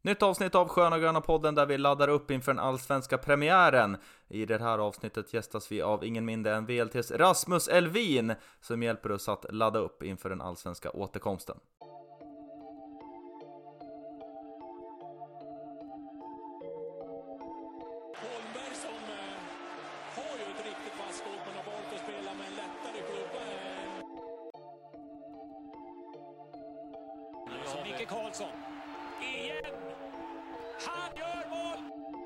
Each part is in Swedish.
Nytt avsnitt av Sköna Gröna podden där vi laddar upp inför den allsvenska premiären. I det här avsnittet gästas vi av ingen mindre än VLTs Rasmus Elvin som hjälper oss att ladda upp inför den allsvenska återkomsten. Holmberg som har ju ett riktigt vasst skott men har valt att spela med en lättare klubba. Som Micke Karlsson. Igen! Han gör mål!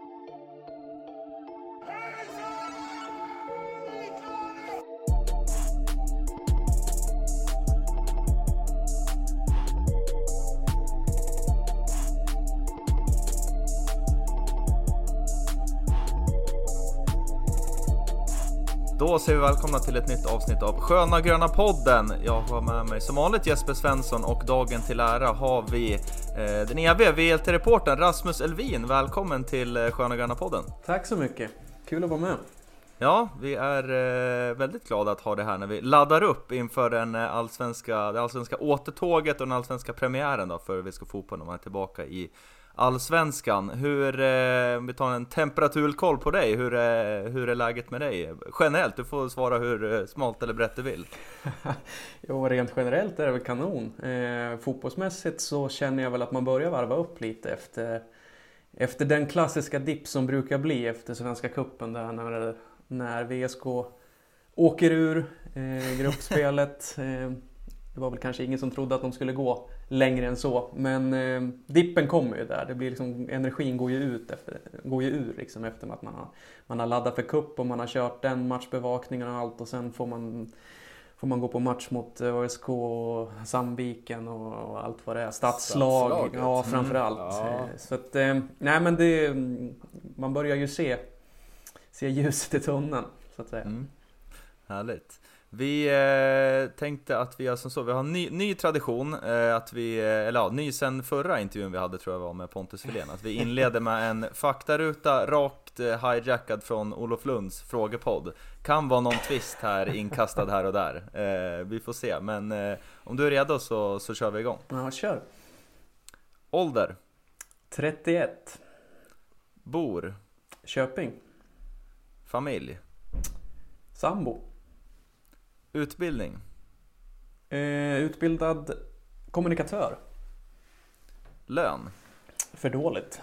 Då säger vi välkomna till ett nytt avsnitt av Sköna Gröna podden. Jag har med mig som vanligt Jesper Svensson och dagen till ära har vi den eviga VLT-reportern Rasmus Elvin. Välkommen till Sköna Gröna podden. Tack så mycket, kul att vara med. Ja, vi är väldigt glada att ha det här när vi laddar upp inför det allsvenska återtåget och den allsvenska premiären då, för vi ska fotboll när man är tillbaka i allsvenskan. Om vi tar en temperaturkoll på dig, hur är läget med dig? Generellt, du får svara hur smalt eller brett du vill. Jo, rent generellt är det väl kanon. Fotbollsmässigt så känner jag väl att man börjar varva upp lite efter den klassiska dipp som brukar bli efter Svenska cupen där när VSK åker ur gruppspelet. Det var väl kanske ingen som trodde att de skulle gå längre än så. Men dippen kommer ju där. Det blir liksom, energin går ju ur liksom efter att man har laddat för cup och man har kört den matchbevakningen och allt. Och sen får man gå på match mot ÖSK och Sandviken och allt vad det är. Stadslag. Ja, framförallt. Ja. Så att, nej men man börjar ju se ljuset i tunneln så att säga. Härligt. Vi tänkte att vi gör som så, vi har ny tradition att ny sen förra intervjun vi hade, tror jag var med Pontus Wilén, att vi inleder med en faktaruta rakt hijackad från Olof Lunds frågepodd. Kan vara någon twist här inkastad här och där. Vi får se, men om du är redo så kör vi igång. Ja, kör. Ålder? 31. Bor? Köping. Familj? Sambo. Utbildning? Utbildad kommunikatör. Lön? För dåligt.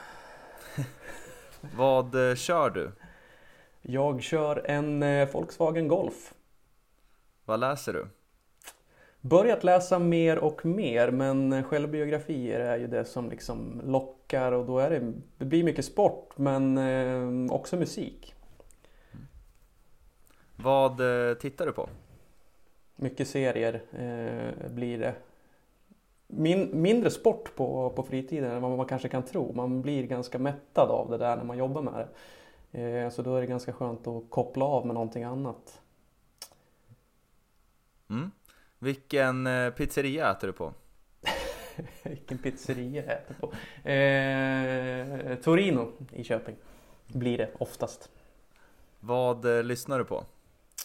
Vad kör du? Jag kör en Volkswagen Golf. Vad läser du? Börjat läsa mer och mer, men självbiografier är ju det som liksom lockar och då det blir mycket sport men också musik. Vad tittar du på? Mycket serier blir det. Mindre sport på fritiden än vad man kanske kan tro. Man blir ganska mättad av det där när man jobbar med det. Så då är det ganska skönt att koppla av med någonting annat. Vilken pizzeria äter du på? Vilken pizzeria jag äter på? Torino i Köping blir det oftast. Vad lyssnar du på?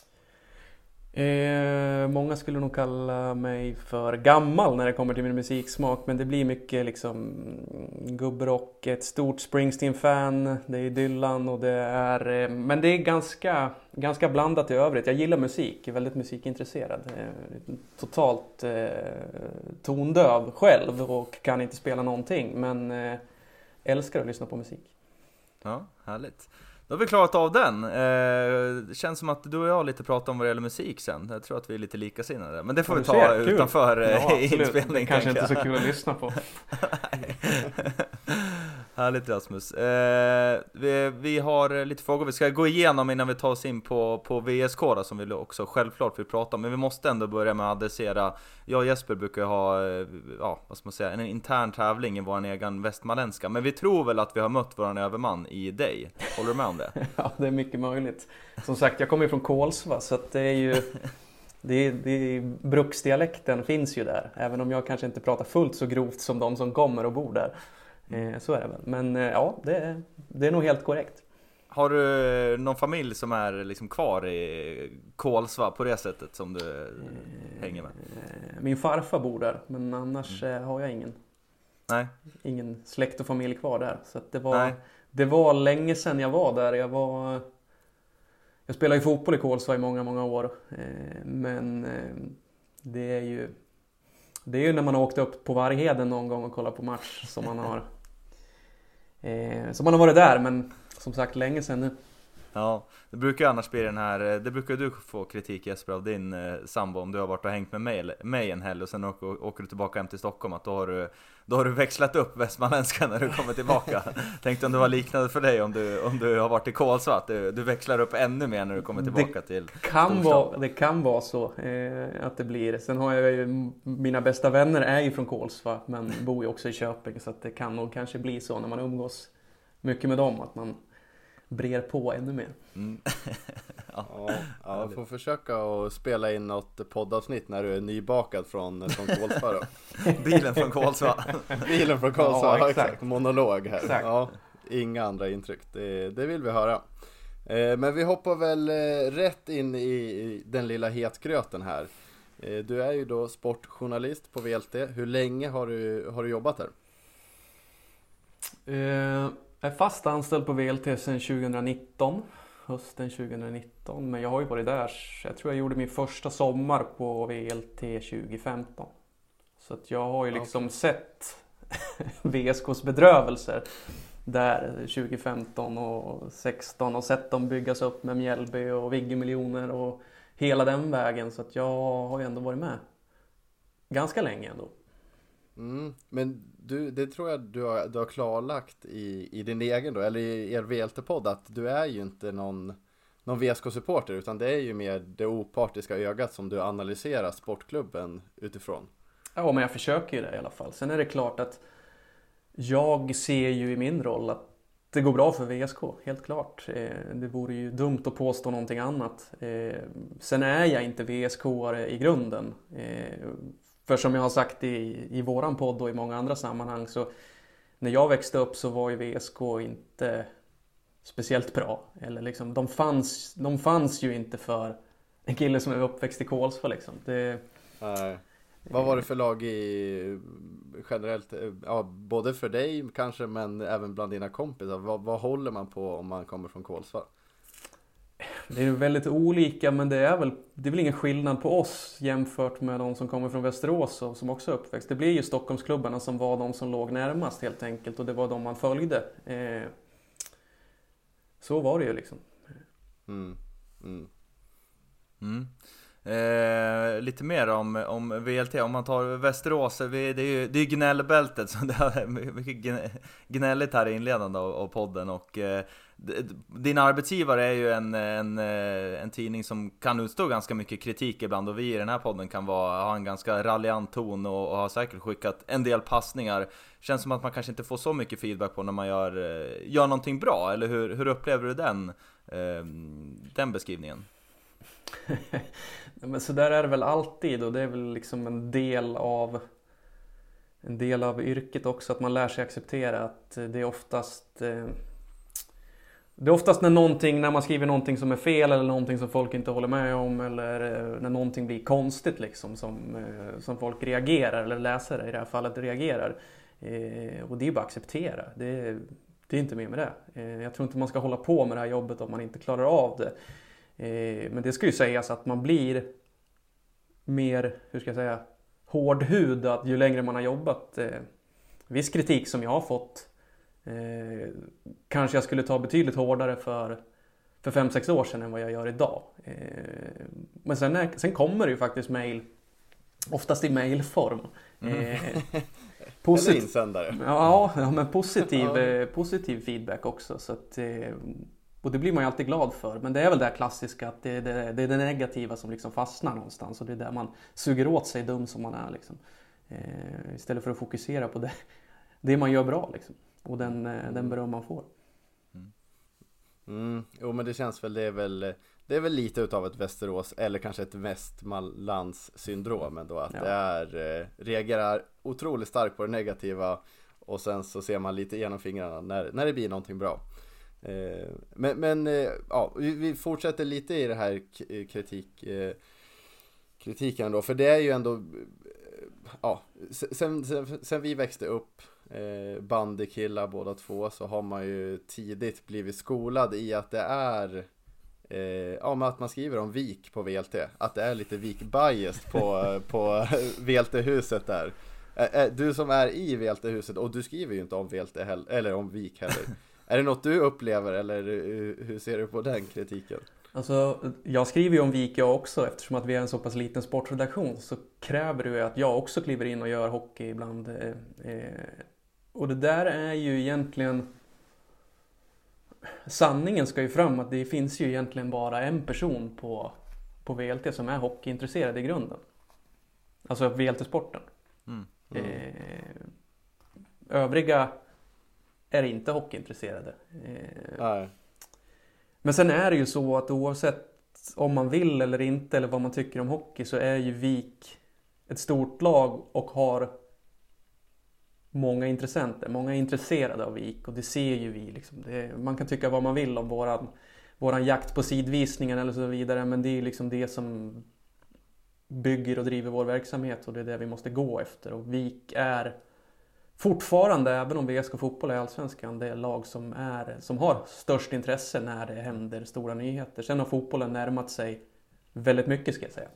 Många skulle nog kalla mig för gammal när det kommer till min musiksmak, men det blir mycket liksom gubbrock, ett stort Springsteen-fan, det är Dylan och det är, men det är ganska blandat i övrigt. Jag gillar musik, jag är väldigt musikintresserad, totalt tondöv själv och kan inte spela någonting, men älskar att lyssna på musik. Ja, härligt. Då har vi klarat av den. Det känns som att du och jag lite pratar om vad det gäller musik sen. Jag tror att vi är lite likasinnade. Men det får vi ta utanför inspelning. Kanske inte så kul att lyssna på. Härligt, Rasmus. Vi har lite frågor vi ska gå igenom innan vi tar oss in på VSK då, som vi också självklart vill prata om. Men vi måste ändå börja med att adressera. Jag och Jesper brukar ha en intern tävling i vår egen västmanländska. Men vi tror väl att vi har mött vår överman i dig. Håller du med om det? Ja, det är mycket möjligt. Som sagt, jag kommer ju från Kolsva, så att det är ju... bruksdialekten finns ju där. Även om jag kanske inte pratar fullt så grovt som de som kommer och bor där. Så är det väl. Men ja, det är nog helt korrekt. Har du någon familj som är liksom kvar i Kolsva på det sättet som du hänger med? Min farfar bor där, men annars har jag ingen. Nej. Ingen släkt och familj kvar där. Så att Nej. det var länge sedan jag var där. Jag spelade ju fotboll i Kolsva i många, många år. Men det är ju när man har åkt upp på Vargheden någon gång och kollat på match som man har varit där. Men som sagt, länge sedan nu. Ja, det brukar ju annars bli det brukar du få kritik, Jesper, av din sambo om du har varit och hängt med mig en helg och sen åker du tillbaka hem till Stockholm, att då har du växlat upp västmanländska när du kommer tillbaka. Tänkte om det var liknande för dig om du har varit i Kolsva, att du växlar upp ännu mer när du kommer tillbaka till storstad. Det kan vara så att det blir. Sen har jag ju, mina bästa vänner är ju från Kolsva men bor ju också i Köping, så att det kan nog kanske bli så när man umgås mycket med dem att man brer på ännu mer. Ja, jag får försöka att spela in något poddavsnitt när du är nybakad från Kolsva då. Bilen från Kolsva. Bilen från Kolsva, ja, exakt. Monolog här. Exakt. Ja, inga andra intryck, det vill vi höra. Men vi hoppar väl rätt in i den lilla hetgröten här. Du är ju då sportjournalist på VLT. Hur länge har du jobbat där? Jag är fast anställd på VLT sedan 2019, hösten 2019. Men jag har ju varit där, jag tror jag gjorde min första sommar på VLT 2015. Så att jag har ju liksom sett VSKs bedrövelser där 2015 och 16 och sett dem byggas upp med Mjällby och Vigge-miljoner och hela den vägen. Så att jag har ju ändå varit med ganska länge ändå. Men det tror jag du har klarlagt i din egen då, eller i er VLT-podd, att du är ju inte någon VSK-supporter, utan det är ju mer det opartiska ögat som du analyserar sportklubben utifrån. Ja, men jag försöker ju det i alla fall. Sen är det klart att jag ser ju i min roll att det går bra för VSK, helt klart. Det vore ju dumt att påstå någonting annat. Sen är jag inte VSK-are i grunden. För som jag har sagt i våran podd och i många andra sammanhang, så när jag växte upp så var ju VSK inte speciellt bra. Eller liksom, de fanns ju inte för en kille som är uppväxt i Kolsva liksom. Vad var det för lag generellt, ja, både för dig kanske, men även bland dina kompisar? Vad håller man på om man kommer från Kolsva? Det är väldigt olika, men det är väl ingen skillnad på oss jämfört med de som kommer från Västerås och som också är uppväxt. Det blir ju Stockholmsklubbarna som var de som låg närmast helt enkelt, och det var de man följde. Så var det ju liksom. Lite mer om VLT, om man tar Västerås, det är ju gnällbältet, så det är mycket gnälligt här i inledande av podden, och din arbetsgivare är ju en tidning som kan utstå ganska mycket kritik ibland, och vi i den här podden kan ha en ganska raljant ton och har säkert skickat en del passningar. Känns som att man kanske inte får så mycket feedback på när man gör någonting bra, eller hur upplever du den beskrivningen? Men så där är det väl alltid, och det är väl liksom en del av yrket också, att man lär sig acceptera att det är oftast när man skriver någonting som är fel eller någonting som folk inte håller med om, eller när någonting blir konstigt liksom, som folk reagerar, eller läsare i det här fallet reagerar, och det är bara att acceptera. Det är inte mer med det. Jag tror inte man ska hålla på med det här jobbet om man inte klarar av det. Men det ska ju sägas att man blir mer, hårdhudad ju längre man har jobbat. Viss kritik som jag har fått kanske jag skulle ta betydligt hårdare för 5-6 år sedan än vad jag gör idag. Men sen kommer det ju faktiskt mejl, oftast i mejlform. Eller insändare. Ja, men positiv feedback också. Så att, och det blir man ju alltid glad för. Men det är väl det här klassiska, att det är det negativa som liksom fastnar någonstans. Och det är där man suger åt sig dum som man är. Liksom. Istället för att fokusera på det man gör bra. Liksom. Och den beröm man får. Jo, men det känns väl, det är väl lite utav ett Västerås, eller kanske ett Västmanlands syndrom ändå, att det reagerar otroligt starkt på det negativa, och sen så ser man lite genom fingrarna när det blir någonting bra. Men vi fortsätter lite i det här kritiken då, för det är ju ändå sen vi växte upp bandykillar båda två, så har man ju tidigt blivit skolad i att det är men att man skriver om vik på VLT, att det är lite vik-biased på VLT-huset där. Du som är i VLT-huset, och du skriver ju inte om VLT heller, eller om vik heller. Är det något du upplever, eller hur ser du på den kritiken? Alltså, jag skriver ju om vik jag också, eftersom att vi är en så pass liten sportredaktion, så kräver det ju att jag också kliver in och gör hockey ibland. Och det där är ju egentligen... Sanningen ska ju fram att det finns ju egentligen bara en person på VLT som är hockeyintresserad i grunden. Alltså VLT-sporten. Övriga är inte hockeyintresserade. Nej. Men sen är det ju så att oavsett om man vill eller inte, eller vad man tycker om hockey, så är ju VIK ett stort lag och har många intressenter. Många är intresserade av VIK, och det ser ju vi. Liksom. Man kan tycka vad man vill om våran jakt på sidvisningen eller så vidare, men det är liksom det som bygger och driver vår verksamhet, och det är det vi måste gå efter. Och VIK är fortfarande, även om VSK Fotboll är allsvenskan, det är lag som har störst intresse när det händer stora nyheter. Sen har fotbollen närmat sig väldigt mycket, ska jag säga.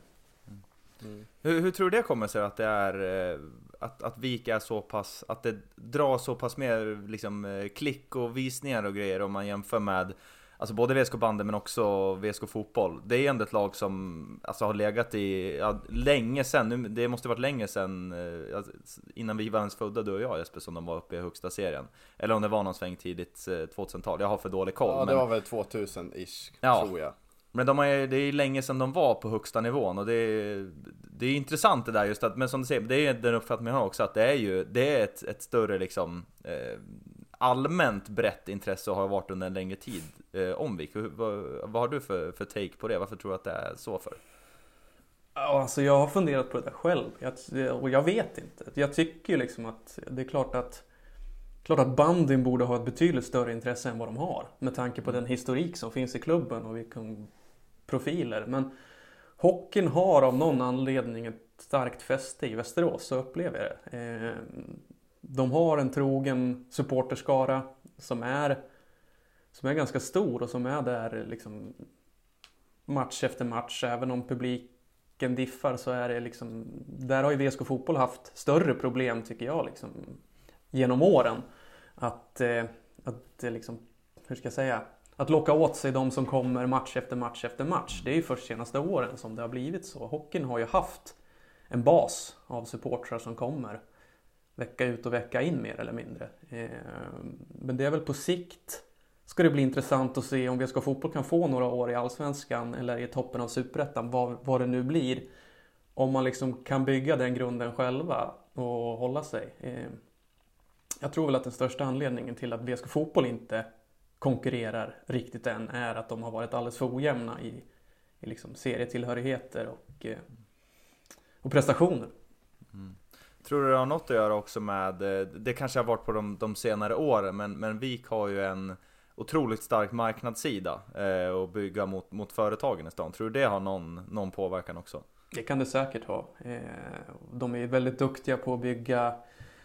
Hur tror du det kommer sig att det är att VIK är så pass, att det drar så pass mer liksom klick och visningar och grejer om man jämför med alltså både VSK bandy men också VSK Fotboll? Det är ändå ett lag som alltså har legat i länge sedan. Det måste varit länge sedan innan vi var ens födda, du och jag, Jesper, som de var uppe i högsta serien. Eller om det var någon sväng tidigt 2000-tal. Jag har för dålig koll. Ja, det var väl 2000-ish, tror jag. Men det är länge sedan de var på högsta nivån, och det är intressant det där, just att, men som du säger, det är den uppfattningen jag har också, att det är ett större liksom allmänt brett intresse och har varit under en längre tid om VIK. Vad har du för take på det? Varför tror du att det är så för? Alltså jag har funderat på det där själv, och jag vet inte. Jag tycker ju liksom att det är klart att bandyn borde ha ett betydligt större intresse än vad de har, med tanke på den historik som finns i klubben och vilka profiler. Men hockeyn har av någon anledning ett starkt fäste i Västerås, så upplever jag det. De har en trogen supporterskara som är ganska stor, och som är där liksom match efter match. Även om publiken diffar, så är det liksom, där har ju VSK Fotboll haft större problem, tycker jag, liksom genom åren, att liksom, hur ska jag säga, att locka åt sig de som kommer match efter match efter match. Det är ju först senaste åren som det har blivit så. Hockeyn har ju haft en bas av supportrar som kommer vecka ut och vecka in, mer eller mindre. Men det är väl på sikt, ska det bli intressant att se om VSK Fotboll kan få några år i allsvenskan eller i toppen av superettan, vad det nu blir, om man liksom kan bygga den grunden själva och hålla sig. Jag tror väl att den största anledningen till att VSK Fotboll inte konkurrerar riktigt än är att de har varit alldeles för ojämna i liksom serietillhörigheter och prestationer. Tror du det har något att göra också med, det kanske har varit på de senare åren, men VIK har ju en otroligt stark marknadssida och bygga mot företagen i stan. Tror du det har någon påverkan också? Det kan det säkert ha. De är väldigt duktiga på att bygga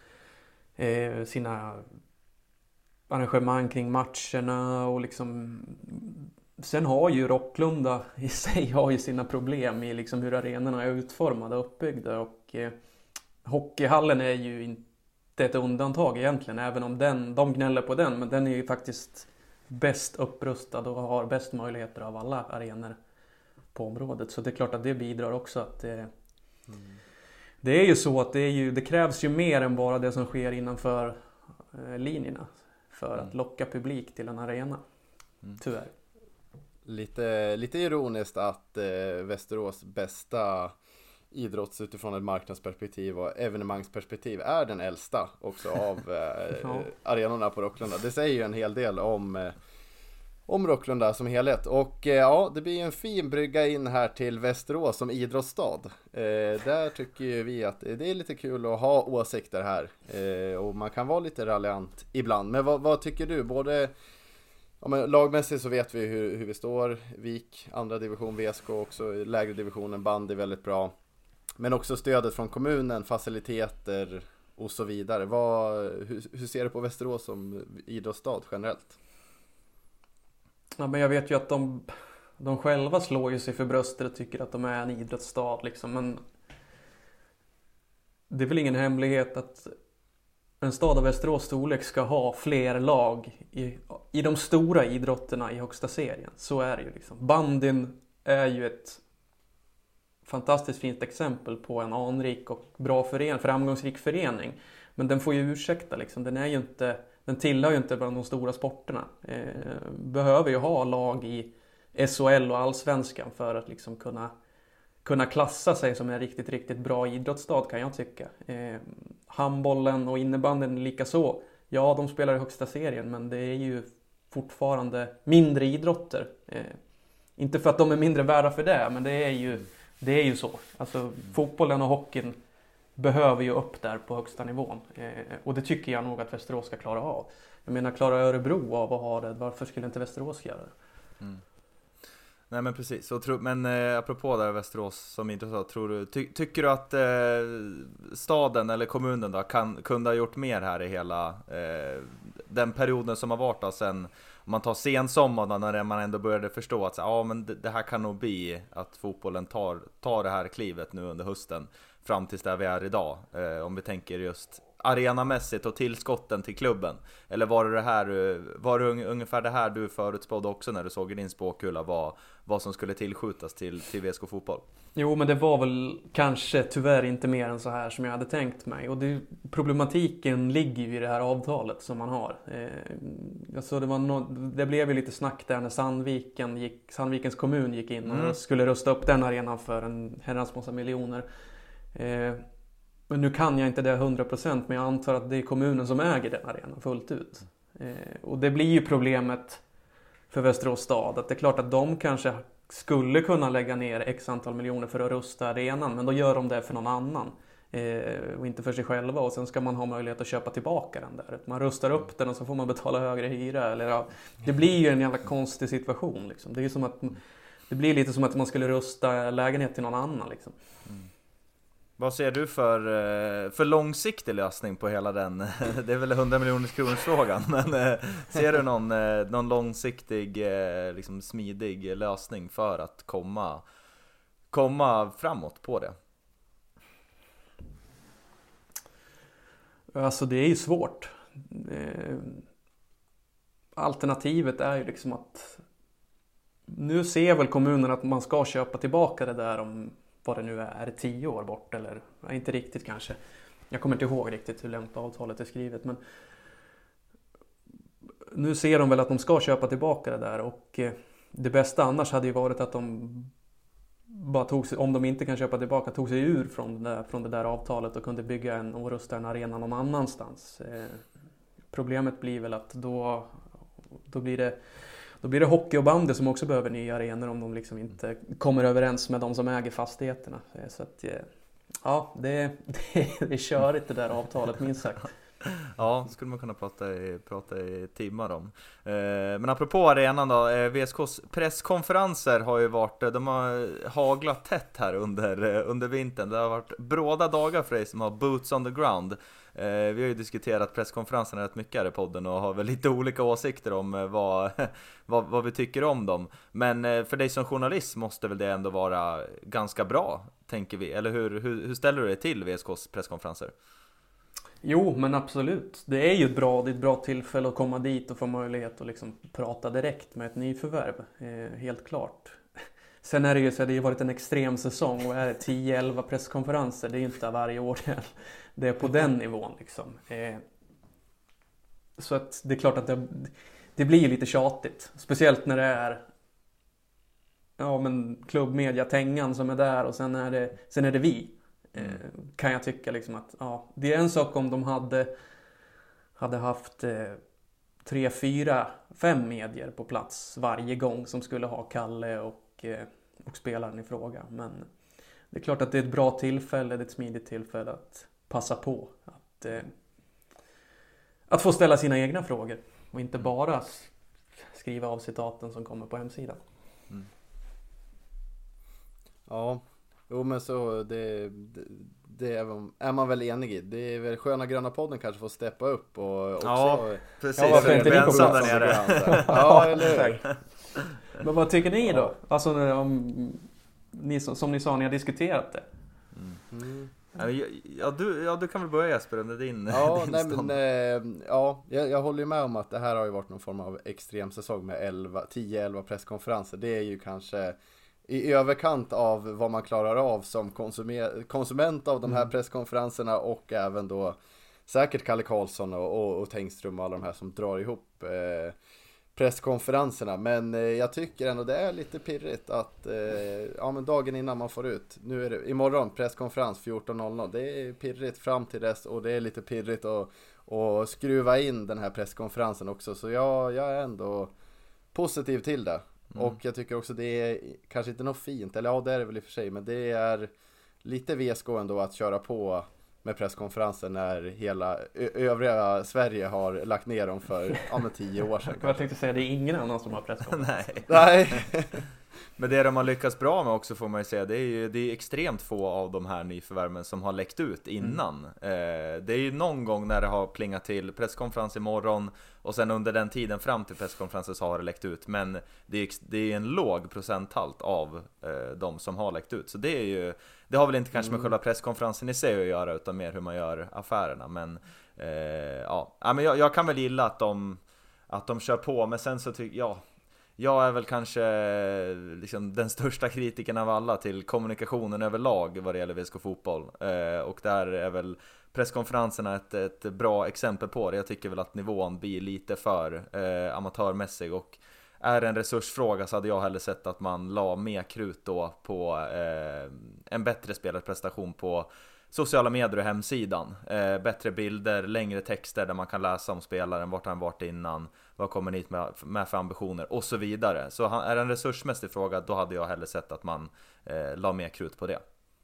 sina arrangemang kring matcherna, och liksom sen har ju Rocklunda i sig har ju sina problem i liksom hur arenorna är utformade och uppbyggda, och hockeyhallen är ju inte ett undantag egentligen, även om de gnäller på den, men den är ju faktiskt bäst upprustad och har bäst möjligheter av alla arenor på området. Så det är klart att det bidrar också att det är ju så att det krävs ju mer än bara det som sker innanför linjerna för att locka publik till en arena. Tyvärr. Lite ironiskt att Västerås bästa idrotts utifrån ett marknadsperspektiv och evenemangsperspektiv är den äldsta också av arenorna på Rocklunda. Det säger ju en hel del om Rocklunda som helhet. Och det blir en fin brygga in här till Västerås som idrottsstad. Där tycker ju vi att det är lite kul att ha åsikter här. Och man kan vara lite raljant ibland. Men vad tycker du? Både lagmässigt så vet vi hur vi står. VIK, andra division, VSK också, lägre divisionen, bandy väldigt bra. Men också stödet från kommunen, faciliteter och så vidare. Hur ser du på Västerås som idrottsstad generellt? Ja, men jag vet ju att de själva slår ju sig för bröstet och tycker att de är en idrottsstad liksom. Men det är väl ingen hemlighet att en stad av Västerås storlek ska ha fler lag i de stora idrotterna i högsta serien. Så är det ju liksom. Bandyn är ju ett fantastiskt fint exempel på en anrik och bra framgångsrik förening. Men den får ju ursäkta liksom. Den tillhör ju inte bland de stora sporterna. Behöver ju ha lag i SHL och Allsvenskan för att liksom kunna klassa sig som en riktigt, riktigt bra idrottsstad, kan jag tycka. Handbollen och innebandyn lika så. Ja, de spelar i högsta serien, men det är ju fortfarande mindre idrotter. Inte för att de är mindre värda för det, men det är ju så. Alltså, fotbollen och hockeyn behöver ju upp där på högsta nivån. Och det tycker jag nog att Västerås ska klara av. Jag menar, klarar Örebro av att ha det, varför skulle inte Västerås göra det? Mm. Nej, men precis. Men apropå där Västerås som idrottsstad, tycker du att staden eller kommunen då kunde ha gjort mer här i hela den perioden som har varit då, sen om man tar sensommaren när man ändå började förstå att men det här kan nog bli att fotbollen tar det här klivet nu under hösten fram tills där vi är idag, om vi tänker just arenamässigt och tillskotten till klubben? Eller var det ungefär det här du förutspådde också när du såg i din spåkula vad som skulle tillskjutas till VSK Fotboll? Jo, men det var väl kanske tyvärr inte mer än så här som jag hade tänkt mig. Och problematiken ligger ju i det här avtalet som man har. Alltså det blev ju lite snack där när Sandvikens kommun gick in och skulle rusta upp den arenan för en herrans massa miljoner. Men nu kan jag inte det 100%, men jag antar att det är kommunen som äger den arenan fullt ut. Och det blir ju problemet för Västerås stad, att det är klart att de kanske skulle kunna lägga ner x antal miljoner för att rusta arenan, men då gör de det för någon annan och inte för sig själva, och sen ska man ha möjlighet att köpa tillbaka den där. Man rustar upp den och så får man betala högre hyra, eller det blir ju en jävla konstig situation liksom. Det är ju som att det blir lite som att man skulle rusta lägenhet till någon annan liksom. Vad ser du för långsiktig lösning på hela den? Det är väl 100 miljoner kronor frågan, men ser du någon långsiktig, liksom smidig lösning för att komma framåt på det? Alltså det är ju svårt. Alternativet är ju liksom att nu ser väl kommunen att man ska köpa tillbaka det där om vad det nu är 10 år bort, eller inte riktigt kanske. Jag kommer inte ihåg riktigt hur långt avtalet är skrivet, men nu ser de väl att de ska köpa tillbaka det där, och det bästa annars hade ju varit att de bara om de inte kan köpa tillbaka, tog sig ur från det där avtalet och kunde bygga och rusta en arena någon annanstans. Problemet blir väl att då blir det hockey och bandy som också behöver nya arenor om de liksom inte kommer överens med de som äger fastigheterna. Så att, ja, det är körigt det där avtalet, minst sagt. Ja, skulle man kunna prata i timmar om. Men apropå arenan då, VSKs presskonferenser har ju varit, de har haglat tätt här under vintern. Det har varit bråda dagar för dig som har boots on the ground. Vi har ju diskuterat presskonferenserna rätt mycket här i podden och har väl lite olika åsikter om vad vi tycker om dem. Men för dig som journalist måste väl det ändå vara ganska bra, tänker vi. Eller hur ställer du dig till VSKs presskonferenser? Jo, men absolut. Det är ju ett bra tillfälle att komma dit och få möjlighet att liksom prata direkt med ett nyförvärv. Helt klart. Sen är det ju så att det har varit en extrem säsong och är 10-11 presskonferenser. Det är ju inte varje år det är på den nivån liksom. Så att det är klart att det blir lite tjatigt. Speciellt när det är klubbmedia Tengan som är där, och sen är det vi. Kan jag tycka liksom att det är en sak om de hade haft 3, 4, 5 medier på plats varje gång som skulle ha Kalle och spelaren i fråga. Men det är klart att det är ett bra tillfälle, det är ett smidigt tillfälle att passa på att få ställa sina egna frågor och inte bara skriva av citaten som kommer på hemsidan. Ja, jo, men så är man väl enig i. Det är väl Sköna Gröna podden kanske får steppa upp och också... Ja, precis. Ja, varför inte ni på ensam plats? där nere. Ja, eller hur? Men vad tycker ni då? Alltså om ni, som ni sa, ni har diskuterat det. Mm. Du kan väl börja, Jesper, under din Nej, stånd. men jag håller ju med om att det här har ju varit någon form av extrem säsong med 10-11 presskonferenser. Det är ju kanske i överkant av vad man klarar av som konsument av de här presskonferenserna, och även då säkert Kalle Karlsson och Tengström och alla de här som drar ihop presskonferenserna. Men jag tycker ändå det är lite pirrigt att men dagen innan man får ut, nu är det imorgon presskonferens 14.00, det är pirrigt fram till dess, och det är lite pirrigt att skruva in den här presskonferensen också, så jag är ändå positiv till det. Och jag tycker också det är kanske inte något fint, eller ja, det är det väl i och för sig, men det är lite VSK ändå att köra på med presskonferensen när hela övriga Sverige har lagt ner dem för 10 år sedan. Jag tänkte säga, det är ingen annan som har presskonferens. Nej. Men det de har lyckats bra med också, får man ju säga, det är extremt få av de här nyförvärven som har läckt ut innan. Det är ju någon gång när det har plingat till presskonferens imorgon, och sen under den tiden fram till presskonferensen så har det läckt ut. Men det är en låg procenthalt av de som har läckt ut. Så det har väl inte kanske med själva presskonferensen i sig att göra, utan mer hur man gör affärerna. Men men jag kan väl gilla att de kör på, men sen så tycker jag är väl kanske liksom den största kritiken av alla till kommunikationen överlag vad det gäller VSK Fotboll. Och där är väl presskonferenserna ett bra exempel på det. Jag tycker väl att nivån blir lite för amatörmässig, och är en resursfråga så hade jag hellre sett att man la mer krut då på en bättre spelarprestation på sociala medier och hemsidan. Bättre bilder, längre texter där man kan läsa om spelaren, vart han varit innan, vad kommer ni med för ambitioner och så vidare. Så är det en resursmässig fråga, då hade jag hellre sett att man la mer krut på det.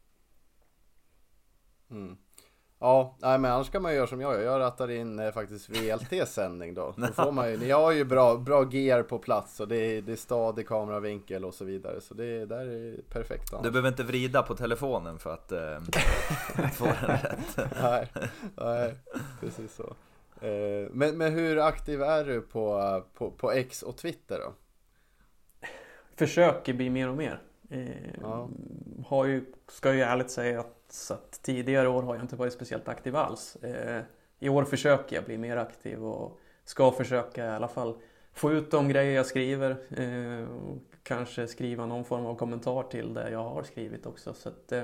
Ja, nej, men annars kan man ju göra som jag gör. Jag rattar in faktiskt VLT-sändning då. Då får man ju, ni har ju bra gear på plats, och det är stadig kameravinkel och så vidare. Så det där är perfekt. Du behöver inte vrida på telefonen för att få den rätt. Nej, precis så. Men hur aktiv är du på X och Twitter då? Försöker bli mer och mer. Ska ju ärligt säga att tidigare år har jag inte varit speciellt aktiv alls. I år försöker jag bli mer aktiv, och ska försöka i alla fall få ut de grejer jag skriver. Kanske skriva någon form av kommentar till det jag har skrivit också. Så att,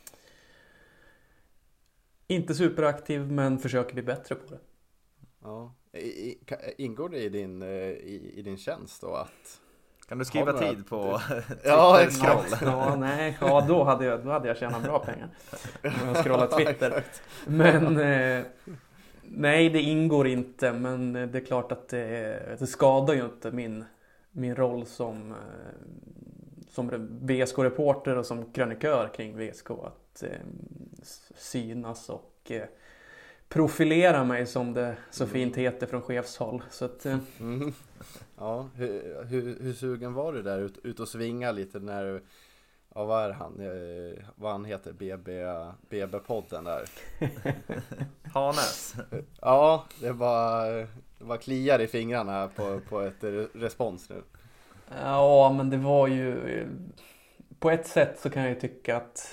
inte superaktiv, men försöker bli bättre på det. Ja. Ingår det i din tjänst då att... Kan du skriva tid på ja, exakt. Då hade jag tjänat bra pengar om jag scrollar Twitter. Men nej, det ingår inte. Men det är klart att det skadar ju inte min roll som VSK-reporter och som krönikör kring VSK att synas och profilera mig, som det så fint heter från chefshåll. Så att, Ja, hur sugen var du där ut och svinga lite när vad han heter, BB-podden där? Hanes. Ja, det var kliar i fingrarna på ett respons nu. Ja, men det var ju på ett sätt så kan jag ju tycka att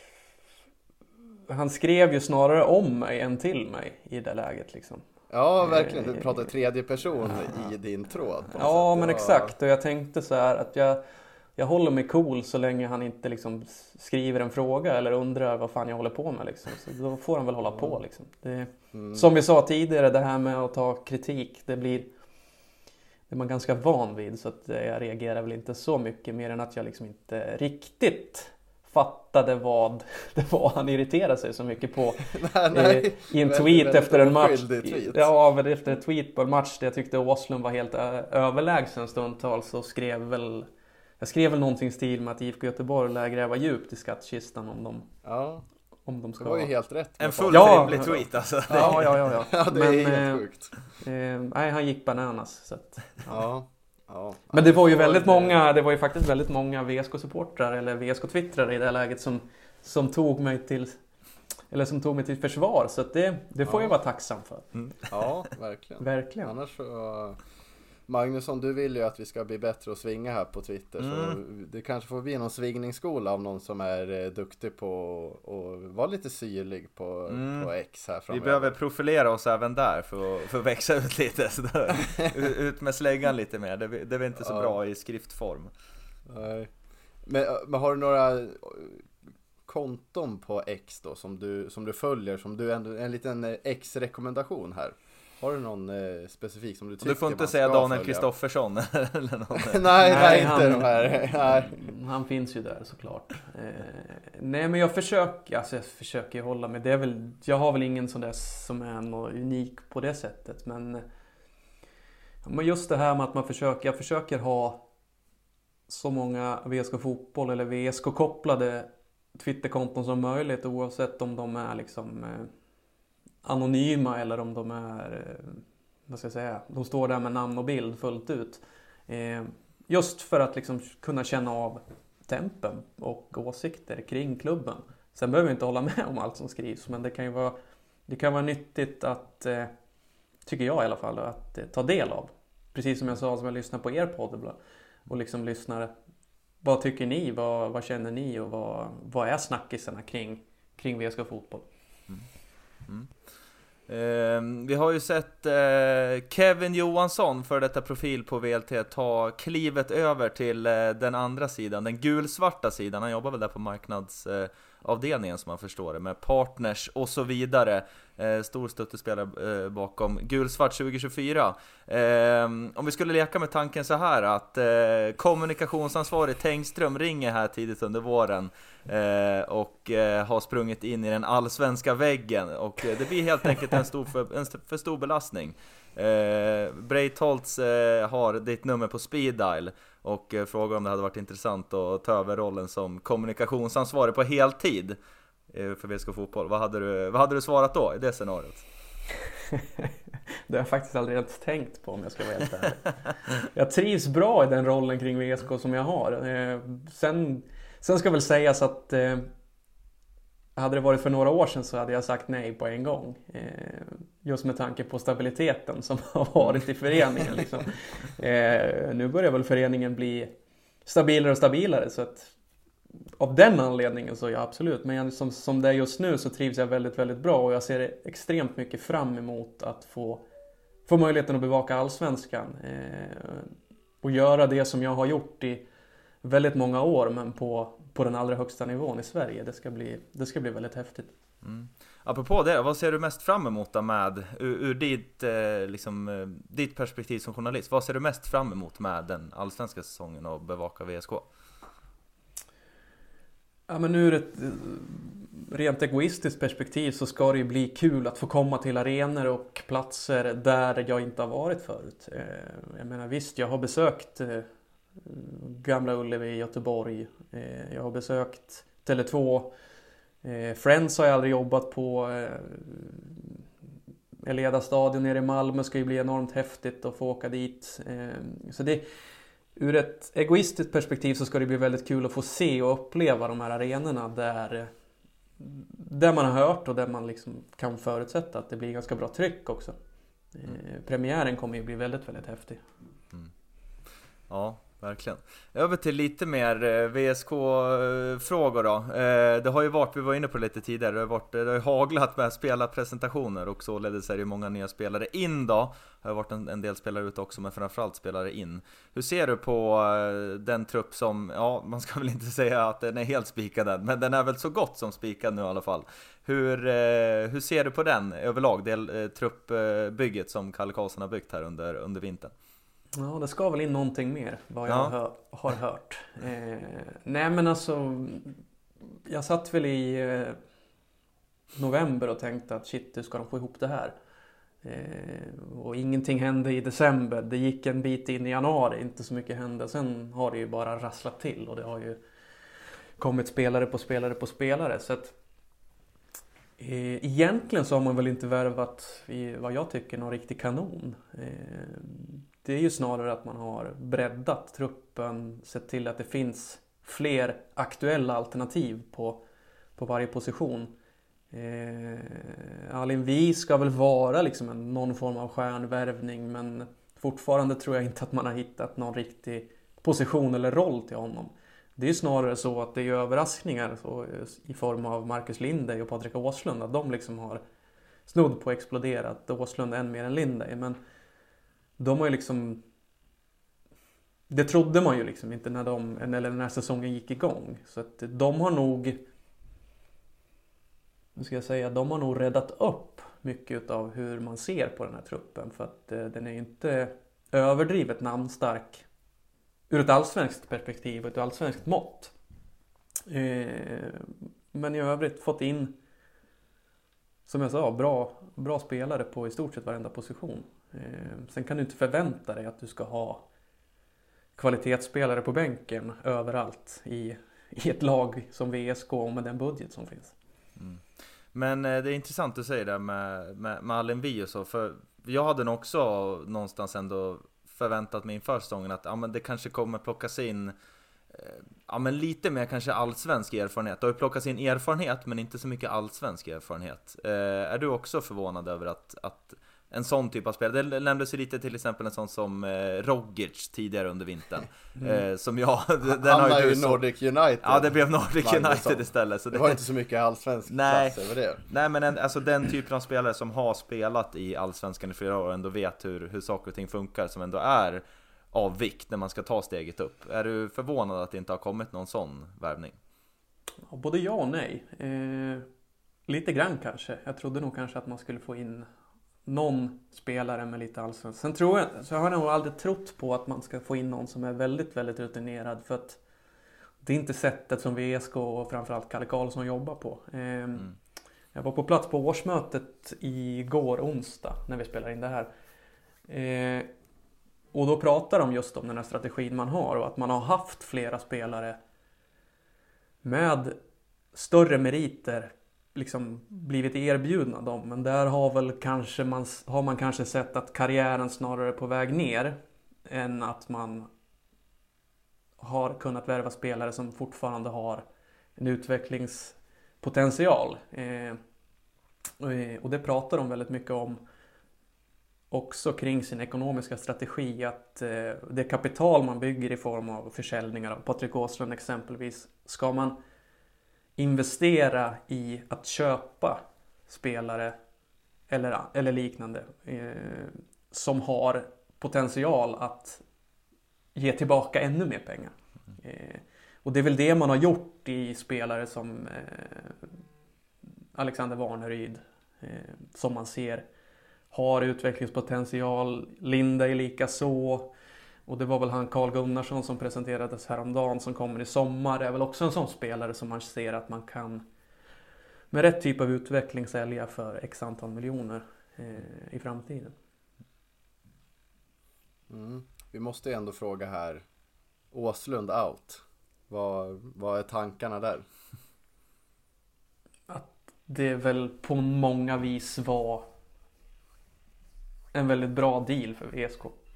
han skrev ju snarare om mig än till mig i det läget liksom. Ja, verkligen. Du pratar tredje person i din tråd. Ja, men exakt. Och jag tänkte så här att jag håller mig cool så länge han inte liksom skriver en fråga eller undrar vad fan jag håller på med liksom. Så då får han väl hålla på liksom. Som vi sa tidigare, det här med att ta kritik, det är man ganska van vid, så att jag reagerar väl inte så mycket, mer än att jag liksom inte riktigt fattade vad det var han irriterade sig så mycket på i en tweet efter en match. Ja, efter en tweet på en match där jag tyckte Åslund var helt överlägsen stundtals, och jag skrev väl någonting i stil med att IFK Göteborg lär gräva djupt i skattkistan om de ska. Det var ju helt rätt. En full rimlig tweet alltså. Ja. Ja, det är helt sjukt. Nej, han gick bananas så att, ja. Men det var ju faktiskt väldigt många VSK-supportrar eller VSK-twittrare i det här läget som tog mig till eller som tog mig till försvar. Så att det får jag vara tacksam för. Ja, verkligen. Verkligen. Annars så... Magnusson, du vill ju att vi ska bli bättre att svinga här på Twitter. Så det kanske får bli någon svingningsskola av någon som är duktig på att vara lite syrlig på X här framöver. Vi behöver profilera oss även där för att växa ut lite. Så ut med släggan lite mer. Det är väl inte så bra i skriftform. Nej. Men har du några konton på X då som du följer, som du ändå, en liten X-rekommendation här? Har du någon specifik som du tycker? Du får inte säga Daniel Kristoffersson eller någon. nej, inte de här. Nej. Han finns ju där såklart. Nej, men jag försöker hålla mig. Jag har väl ingen sån där som är något unik på det sättet. Men just det här med att jag försöker ha så många VSK Fotboll eller VSK-kopplade Twitterkonton som möjligt, oavsett om de är liksom anonyma eller om de är, vad ska jag säga, de står där med namn och bild fullt ut. Just för att liksom kunna känna av tempen och åsikter kring klubben. Sen behöver vi inte hålla med om allt som skrivs, men det kan vara nyttigt att, tycker jag i alla fall, att ta del av. Precis som jag sa, som jag lyssnar på er podd ibland och liksom lyssnar, vad tycker ni, vad känner ni och vad är snackisarna kring VSK Fotboll? Vi har ju sett Kevin Johansson, för detta profil på VLT, ta klivet över till den andra sidan, den gulsvarta sidan. Han jobbar väl där på marknadsavdelningen som man förstår det, med partners och så vidare. Stor stöttespelare bakom Gulsvart 2024. Om vi skulle leka med tanken så här att kommunikationsansvarig Tengström ringer här tidigt under våren och har sprungit in i den allsvenska väggen, och det blir helt enkelt en för stor belastning. Breitholtz har ditt nummer på speed dial och frågar om det hade varit intressant att ta över rollen som kommunikationsansvarig på heltid för VSK Fotboll. Vad hade du svarat då i det scenariot? Det har jag faktiskt aldrig ens tänkt på, om jag ska vara helt ärlig. Jag trivs bra i den rollen kring VSK som jag har. Sen ska väl sägas att hade det varit för några år sedan så hade jag sagt nej på en gång. Just med tanke på stabiliteten som har varit i föreningen. Liksom. Nu börjar väl föreningen bli stabilare och stabilare, så att av den anledningen så ja, absolut. Men som det är just nu så trivs jag väldigt, väldigt bra, och jag ser extremt mycket fram emot att få möjligheten att bevaka allsvenskan och göra det som jag har gjort i väldigt många år, men på den allra högsta nivån i Sverige. Det ska bli väldigt häftigt. Apropå det, vad ser du mest fram emot med ur ditt perspektiv som journalist? Vad ser du mest fram emot med den allsvenska säsongen och bevaka VSK? Ja, men ur ett rent egoistiskt perspektiv så ska det ju bli kul att få komma till arenor och platser där jag inte har varit förut. Jag menar visst, jag har besökt Gamla Ullevi i Göteborg. Jag har besökt Tele2. Friends har jag aldrig jobbat på. Eleda stadion nere i Malmö ska ju bli enormt häftigt att få åka dit. Så det, ur ett egoistiskt perspektiv så ska det bli väldigt kul att få se och uppleva de här arenorna där man har hört och där man liksom kan förutsätta att det blir ganska bra tryck också. Premiären kommer ju bli väldigt, väldigt häftig. Ja, verkligen. Över till lite mer VSK-frågor då. Det har ju varit, vi var inne på det lite tidigare, det har ju haglat med spelarpresentationer, och således är det ju många nya spelare in då. Det har varit en del spelare ut också, men framförallt spelare in. Hur ser du på den trupp som, ja, man ska väl inte säga att den är helt spikad än, men den är väl så gott som spikad nu i alla fall. Hur ser du på den överlag, truppbygget som Kalle Karlsson har byggt här under vintern? Ja, det ska väl in någonting mer, vad jag har hört. Nej, men alltså, jag satt väl i november och tänkte att shit, hur ska de få ihop det här? Och ingenting hände i december. Det gick en bit in i januari, inte så mycket hände. Sen har det ju bara rasslat till, och det har ju kommit spelare på spelare på spelare. Så att egentligen så har man väl inte värvat i vad jag tycker någon riktig kanon. Det är ju snarare att man har breddat truppen, sett till att det finns fler aktuella alternativ på varje position. Alin Vi ska väl vara liksom någon form av stjärnvärvning, men fortfarande tror jag inte att man har hittat någon riktig position eller roll till honom. Det är ju snarare så att det är överraskningar så, i form av Marcus Lindey och Patrik Åslund, att de liksom har snudd på exploderat. Åslund än mer än Lindey, men de har ju liksom, det trodde man ju liksom inte när säsongen gick igång. Så att de har nog, de har nog räddat upp mycket av hur man ser på den här truppen. För att den är ju inte överdrivet namnstark ur ett allsvenskt perspektiv, ett allsvenskt mått. Men i övrigt fått in, som jag sa, bra spelare på i stort sett varenda position. Sen kan du inte förvänta dig att du ska ha kvalitetsspelare på bänken överallt i ett lag som VSK och med den budget som finns. Mm. Men det är intressant att säga det med Alin Vi och så, för jag hade nog också någonstans ändå förväntat mig inför säsongen att men det kanske kommer plockas in men lite mer kanske allsvensk erfarenhet. Det har ju plockats in erfarenhet men inte så mycket allsvensk erfarenhet. Är du också förvånad över att en sån typ av spel? Det nämndes ju lite till exempel en sån som Rogic tidigare under vintern. Som den har ju Nordic United. Ja, det blev Nordic United istället. Så det var inte så mycket allsvensk klass över det. Nej, men alltså den typen av spelare som har spelat i allsvenskan i flera år och ändå vet hur saker och ting funkar, som ändå är av vikt när man ska ta steget upp. Är du förvånad att det inte har kommit någon sån värvning? Både ja och nej. Lite grann kanske. Jag trodde nog kanske att man skulle få in någon spelare med lite allsvensk. Sen så har jag nog aldrig trott på att man ska få in någon som är väldigt, väldigt rutinerad, för att det är inte sättet som VSK och framförallt Kalle Karlsson jobbar på. Jag var på plats på årsmötet igår onsdag när vi spelar in det här. Och då pratar de just om den här strategin man har och att man har haft flera spelare med större meriter liksom blivit erbjudna dem, men där har man kanske sett att karriären snarare är på väg ner än att man har kunnat värva spelare som fortfarande har en utvecklingspotential. Och det pratar de väldigt mycket om också kring sin ekonomiska strategi, att det kapital man bygger i form av försäljningar av Patrik Åslund exempelvis, ska man investera i att köpa spelare eller liknande som har potential att ge tillbaka ännu mer pengar. Och det är väl det man har gjort i spelare som Alexander Warneryd, som man ser har utvecklingspotential. Lindey lika så. Och det var väl han Carl Gunnarsson som presenterades häromdagen som kommer i sommar. Det är väl också en sån spelare som man ser att man kan med rätt typ av utveckling sälja för x antal miljoner i framtiden. Vi måste ändå fråga här, Åslund out. Vad är tankarna där? Att det väl på många vis var en väldigt bra deal för VSK.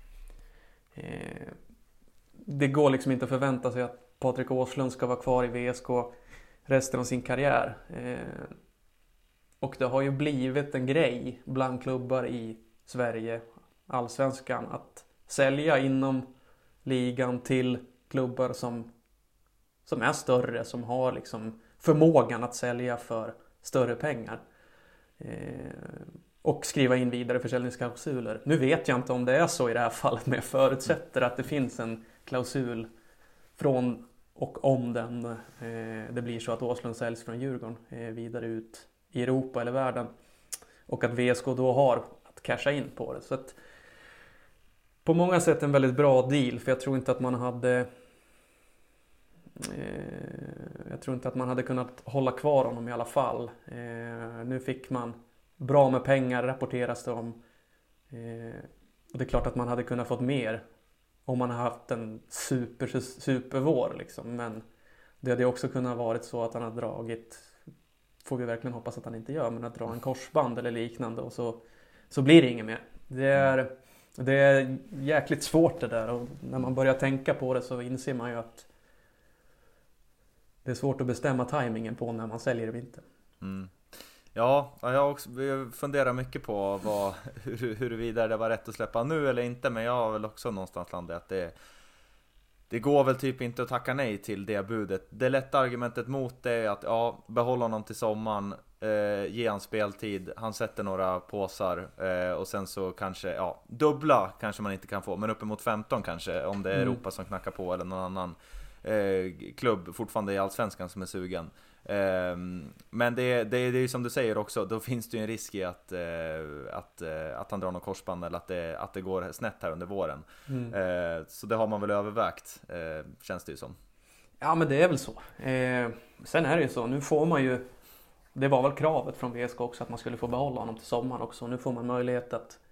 Det går liksom inte att förvänta sig att Patrik Åslund ska vara kvar i VSK resten av sin karriär. Och det har ju blivit en grej bland klubbar i Sverige, allsvenskan, att sälja inom ligan till klubbar som är större, som har liksom förmågan att sälja för större pengar. Och skriva in vidare försäljningsklausuler. Nu vet jag inte om det är så i det här fallet, men jag förutsätter att det finns en klausul från och om det blir så att Åslund säljs från Djurgården vidare ut i Europa eller världen. Och att VSK då har att casha in på det. Så att på många sätt en väldigt bra deal, för jag tror inte att man hade kunnat hålla kvar honom i alla fall. Nu fick man bra med pengar, rapporteras det om. Och det är klart att man hade kunnat fått mer om man hade haft en supervår liksom. Men det hade också kunnat varit så att han har dragit, får vi verkligen hoppas att han inte gör, men att dra en korsband eller liknande, och så blir det inget mer. Det är jäkligt svårt det där, och när man börjar tänka på det så inser man ju att det är svårt att bestämma tajmingen på när man säljer och inte. Ja, jag funderar mycket på huruvida det var rätt att släppa nu eller inte, men jag har väl också någonstans landat att det går väl typ inte att tacka nej till det budet. Det lätta argumentet mot det är att behålla honom till sommaren, ge han speltid, han sätter några påsar och sen så kanske, dubbla kanske man inte kan få, men uppemot 15 kanske, om det är Europa som knackar på eller någon annan klubb fortfarande i Allsvenskan som är sugen. Men det är ju som du säger också, då finns det ju en risk i att han drar någon korsband eller att det går snett här under våren. Så det har man väl övervägt, känns det ju som. Ja, men det är väl så. Sen är det ju så, nu får man ju, det var väl kravet från VSK också att man skulle få behålla honom till sommaren också. Nu får man möjlighet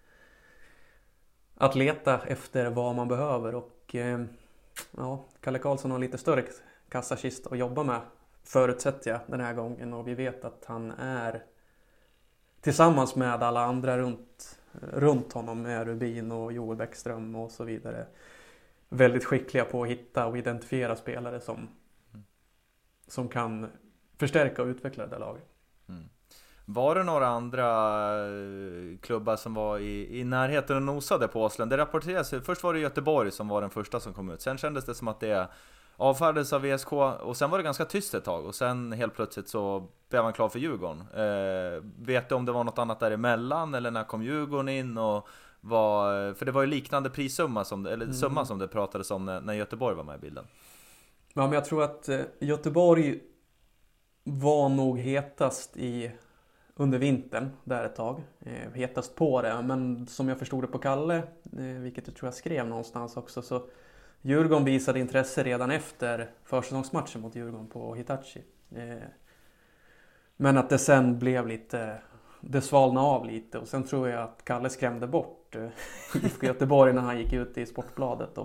att leta efter vad man behöver, och Kalle Karlsson har lite större kassakista att jobba med, förutsätter jag, den här gången, och vi vet att han är tillsammans med alla andra runt honom, med Rubin och Joel Bäckström och så vidare, väldigt skickliga på att hitta och identifiera spelare som kan förstärka och utveckla det där laget. Var det några andra klubbar som var i närheten och nosade på Åslund? Det rapporteras, först var det Göteborg som var den första som kom ut, sen kändes det som att det avfärdades av VSK, och sen var det ganska tyst ett tag, och sen helt plötsligt så blev han klar för Djurgården. Vet du om det var något annat däremellan, eller när kom Djurgården in, och för det var ju liknande prissumma summa som det pratades om när Göteborg var med i bilden. Ja, men jag tror att Göteborg var nog hetast under vintern där ett tag. Hetast på det, men som jag förstod det på Kalle, vilket jag tror jag skrev någonstans också, så Djurgården visade intresse redan efter försäsongsmatchen mot Djurgården på Hitachi. Men att det sen blev lite, det svalnade av lite, och sen tror jag att Kalle skrämde bort IFK Göteborg när han gick ut i Sportbladet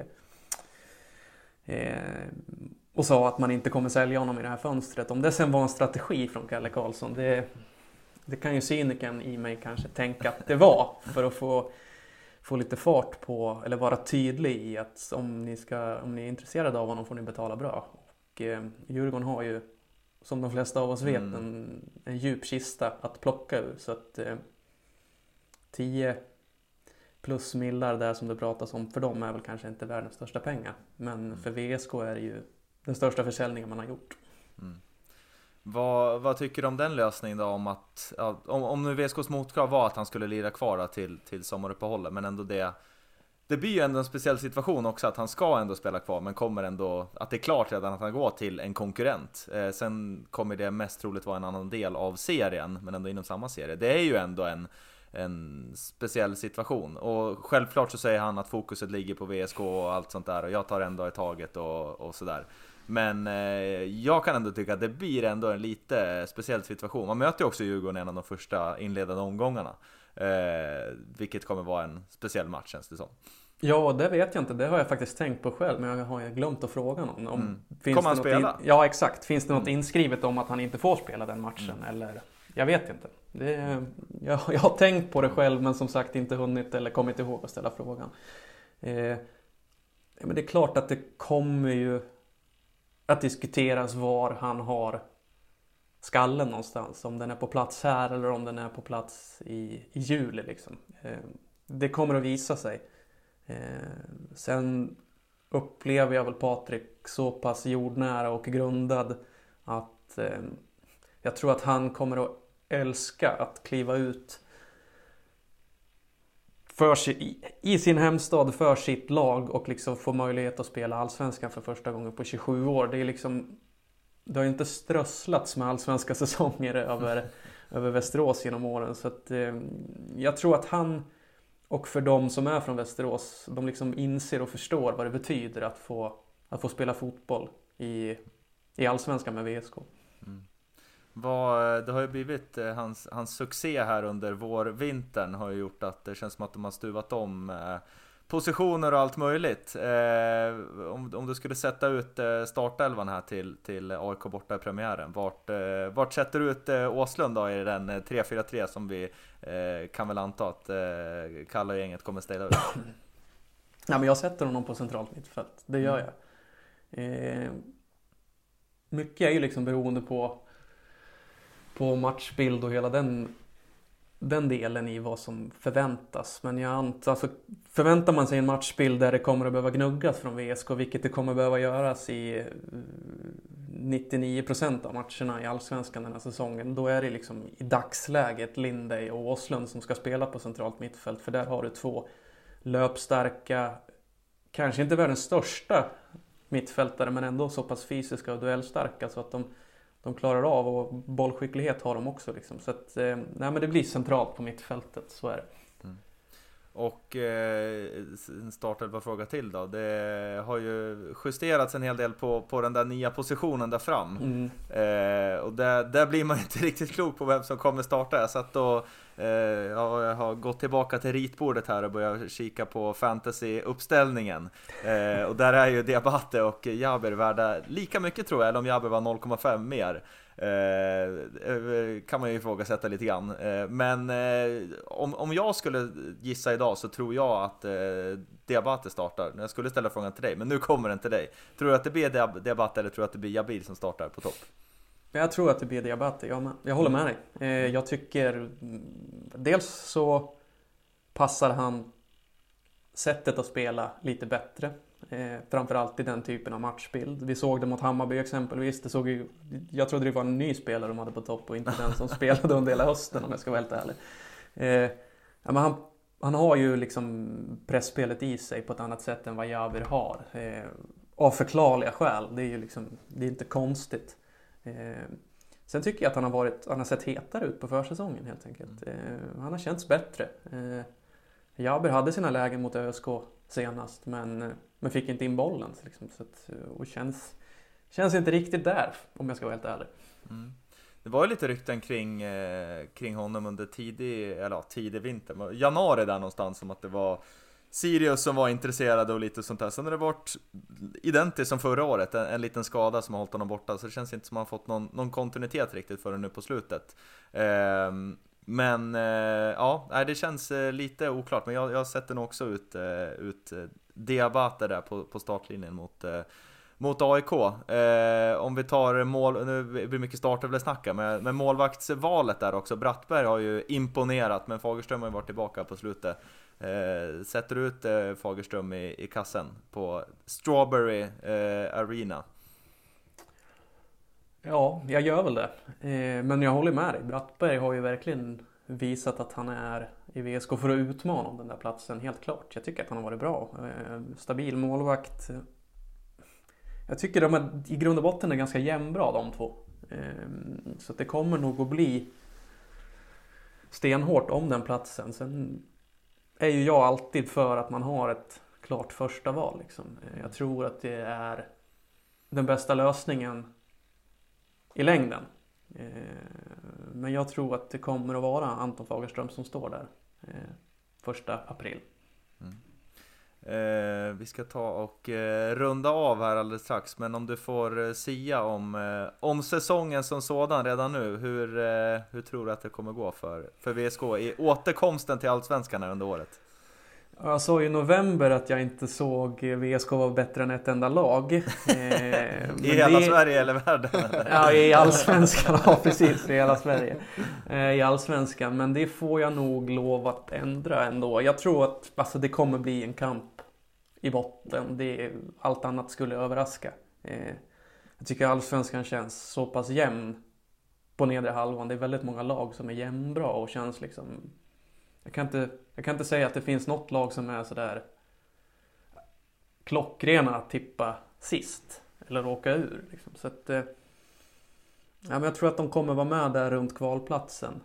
och sa att man inte kommer sälja honom i det här fönstret. Om det sen var en strategi från Kalle Karlsson, det kan ju cynikern i mig kanske tänka att det var, för att få lite fart på, eller vara tydlig i att om ni är intresserade av honom får ni betala bra. Och Djurgården har ju, som de flesta av oss vet, en djup kista att plocka ur, så att 10 plus millar där som det pratas om, för dem är väl kanske inte världens största pengar, men för VSK är det ju den största försäljningen man har gjort. Vad tycker du om den lösningen då, om nu VSKs motkrav var att han skulle lira kvar till sommaruppehållet, men ändå det blir ju ändå en speciell situation också, att han ska ändå spela kvar, men kommer ändå att det är klart redan att han går till en konkurrent. Sen kommer det mest troligt vara en annan del av serien, men ändå inom samma serie. Det är ju ändå en speciell situation, och självklart så säger han att fokuset ligger på VSK och allt sånt där, och jag tar ändå i taget och sådär. Men jag kan ändå tycka att det blir ändå en lite speciell situation. Man möter ju också Djurgården i en av de första inledande omgångarna, vilket kommer vara en speciell match, känns det som. Ja, det vet jag inte. Det har jag faktiskt tänkt på själv, men jag har glömt att fråga någon. Kommer han spela? Ja, exakt. Finns det något inskrivet om att han inte får spela den matchen? Eller? Jag vet inte. Jag har tänkt på det själv, men som sagt inte hunnit eller kommit ihåg att ställa frågan. Men det är klart att det kommer ju att diskuteras var han har skallen någonstans. Om den är på plats här eller om den är på plats i juli liksom. Det kommer att visa sig. Sen upplever jag väl Patrik så pass jordnära och grundad att jag tror att han kommer att älska att kliva ut i sin hemstad för sitt lag och liksom få möjlighet att spela allsvenskan för första gången på 27 år. Det är liksom, det har inte strösslats med allsvenska säsonger över Västerås genom åren, så att jag tror att han, och för de som är från Västerås, de liksom inser och förstår vad det betyder att få spela fotboll i allsvenskan med VSK. Det har ju blivit hans succé här under vintern har ju gjort att det känns som att de har stuvat om positioner och allt möjligt. Om du skulle sätta ut startelvan här till AIK borta i premiären, vart sätter du ut Åslund då i den 3-4-3 som vi kan väl anta att Kalle och gänget kommer ställa ut? Ja, men jag sätter honom på centralt mittfält, det gör jag. Mycket är ju liksom beroende på på matchbild och hela den delen i vad som förväntas. Men alltså, förväntar man sig en matchbild där det kommer att behöva gnuggas från VSK, vilket det kommer att behöva göras i 99% av matcherna i Allsvenskan den här säsongen, då är det liksom i dagsläget Lindey och Åslund som ska spela på centralt mittfält, för där har du två löpstarka, kanske inte världens största mittfältare, men ändå så pass fysiska och duellstarka så att de klarar av, och bollskicklighet har de också liksom. Så att, nej, men det blir centralt på mittfältet, så är det. Och startade på fråga till då. Det har ju justerats en hel del på den där nya positionen där fram. Och där blir man inte riktigt klok på vem som kommer starta. Jag satt och jag har gått tillbaka till ritbordet här och börjat kika på fantasy-uppställningen. Och där är ju Diabate och Jaber värda lika mycket, tror jag, eller om Jaber var 0,5 mer. Kan man ju ifrågasätta lite grann. Men om jag skulle gissa idag så tror jag att Diabate startar. Jag skulle ställa frågan till dig, men nu kommer den till dig. Tror du att det blir Diabate eller tror du att det blir Jabir som startar på topp? Jag tror att det blir Diabate, jag håller med dig. Jag tycker dels så passar han sättet att spela lite bättre. Framförallt i den typen av matchbild. Vi såg det mot Hammarby exempelvis. Jag trodde det var en ny spelare de hade på topp och inte den som spelade under hela hösten, om jag ska vara helt ärlig. Men han har ju liksom pressspelet i sig på ett annat sätt än vad Jaber har. Av förklarliga skäl. Det är ju liksom, det är inte konstigt. Sen tycker jag att han har sett hetare ut på försäsongen helt enkelt. Han har känts bättre. Jaber hade sina lägen mot ÖSK senast, men fick inte in bollen liksom, så att, och känns inte riktigt där, om jag ska vara helt ärlig. Det var ju lite rykten kring honom under tidig vinter, januari där någonstans, som att det var Sirius som var intresserade och lite sånt där. Sen har det varit identiskt som förra året, en liten skada som har hållit honom borta, så det känns inte som att han fått någon kontinuitet riktigt förrän nu på slutet. Men ja, det känns lite oklart, men jag sätter nog också ut Diabate där på startlinjen mot AIK. Om vi tar mål, nu blir det mycket starter att snacka, men målvaktsvalet där också. Brattberg har ju imponerat, men Fagerström har ju varit tillbaka på slutet. Sätter du ut Fagerström i kassen på Strawberry Arena? Ja, jag gör väl det. Men jag håller med dig. Brattberg har ju verkligen visat att han är i VSK för att utmana om den där platsen, helt klart. Jag tycker att han har varit bra. Stabil målvakt. Jag tycker de i grund och botten är ganska jämnbra, de två. Så att det kommer nog att bli stenhårt om den platsen. Sen är ju jag alltid för att man har ett klart första val liksom. Jag tror att det är den bästa lösningen i längden. Men jag tror att det kommer att vara Anton Fagerström som står där 1 april. Vi ska ta och runda av här alldeles strax, men om du får sia om säsongen som sådan redan nu, hur tror du att det kommer gå för VSK i återkomsten till Allsvenskan här under året? Jag sa i november att jag inte såg VSK vara bättre än ett enda lag. I hela Sverige eller världen? Ja, i Allsvenskan, ja precis, i hela Sverige. I Allsvenskan, men det får jag nog lov att ändra ändå. Jag tror att det kommer bli en kamp i botten. Allt annat skulle överraska. Jag tycker Allsvenskan känns så pass jämn på nedre halvan. Det är väldigt många lag som är jämnbra och känns liksom... Jag kan inte säga att det finns något lag som är sådär klockrena att tippa sist eller åka ur liksom. Så att, men jag tror att de kommer vara med där runt kvalplatsen.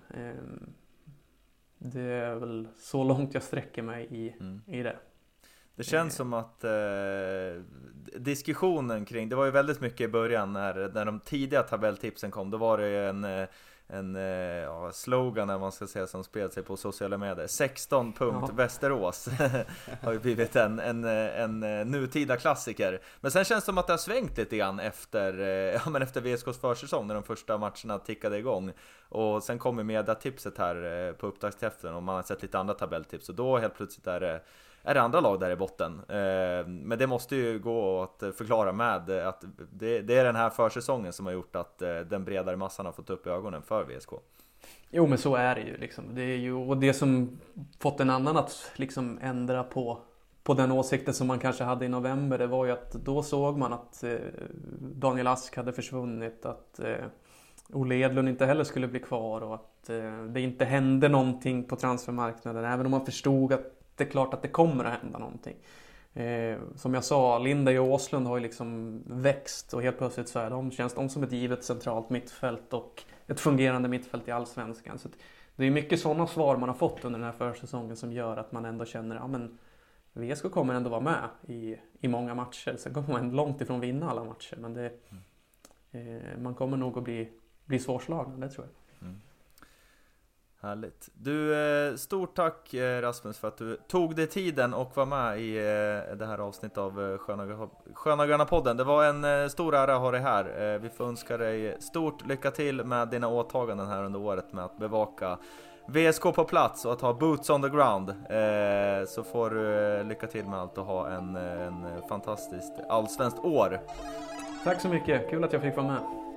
Det är väl så långt jag sträcker mig i det. Det känns som att diskussionen kring, det var ju väldigt mycket i början när de tidiga tabelltipsen kom, då var det ju en slogan, när man ska säga, som spred sig på sociala medier. 16 punkt Västerås har ju blivit en nutida klassiker. Men sen känns det som att det har svängt lite grann efter VSKs försäsong, när de första matcherna tickade igång. Och sen kom ju mediatipset här på upptaktsträffen, och man har sett lite andra tabelltips, och då helt plötsligt är är det andra lag där i botten. Men det måste ju gå att förklara med att det är den här försäsongen som har gjort att den bredare massan har fått upp ögonen för VSK. Jo, men så är det ju liksom. Det är ju, och det som fått en annan att liksom ändra på den åsikten som man kanske hade i november, det var ju att då såg man att Daniel Ask hade försvunnit, att Olle Edlund inte heller skulle bli kvar och att det inte hände någonting på transfermarknaden, även om man förstod att det är klart att det kommer att hända någonting. Som jag sa, Linda och Åslund har ju liksom växt och helt plötsligt så är känns de som ett givet centralt mittfält och ett fungerande mittfält i Allsvenskan. Så det är mycket sådana svar man har fått under den här försäsongen som gör att man ändå känner, ja men VSK kommer ändå vara med i många matcher. Sen kommer man långt ifrån vinna alla matcher, men man kommer nog att bli svårslagen, det tror jag. Härligt. Du, stort tack Rasmus för att du tog dig tiden och var med i det här avsnittet av Sköna Gröna podden. Det var en stor ära att ha dig här. Vi får önska dig stort lycka till med dina åtaganden här under året med att bevaka VSK på plats och att ha boots on the ground. Så får du lycka till med allt och ha en fantastiskt allsvenskt år. Tack så mycket, kul att jag fick vara med.